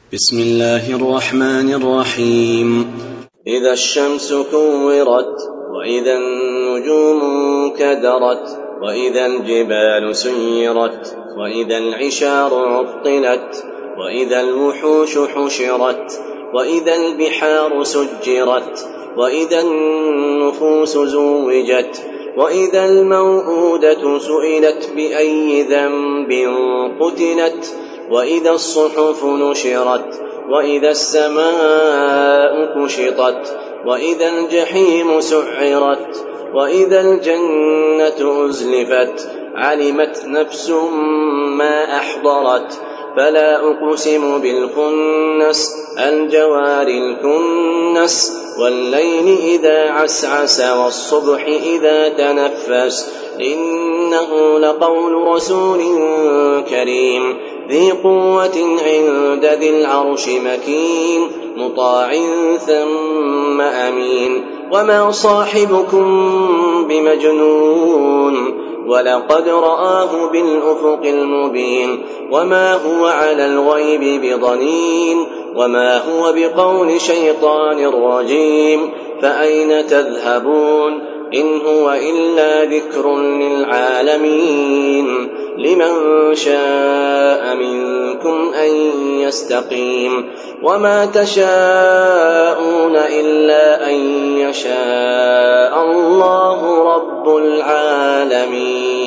بسم الله الرحمن الرحيم. إذا الشمس كورت وإذا النجوم كدرت وإذا الجبال سيرت وإذا العشار عطلت وإذا الوحوش حشرت وإذا البحار سجرت وإذا النفوس زوجت وإذا الموءودة سئلت بأي ذنب قتلت وإذا الصحف نشرت وإذا السماء كشطت وإذا الجحيم سعرت وإذا الجنة أزلفت علمت نفس ما أحضرت فلا أقسم بالخنس الجوار الكنس والليل إذا عسعس والصبح إذا تنفس إنه لقول رسول كريم ذي قوة عند ذي العرش مكين مطاع ثم أمين وما صاحبكم بمجنون ولقد رآه بالأفق المبين وما هو على الغيب بضنين وما هو بقول شيطان رجيم فأين تذهبون إن هو إلا ذكر للعالمين لمن شاء منكم أن يستقيم وما تشاءون إلا أن يشاء الله رب العالمين.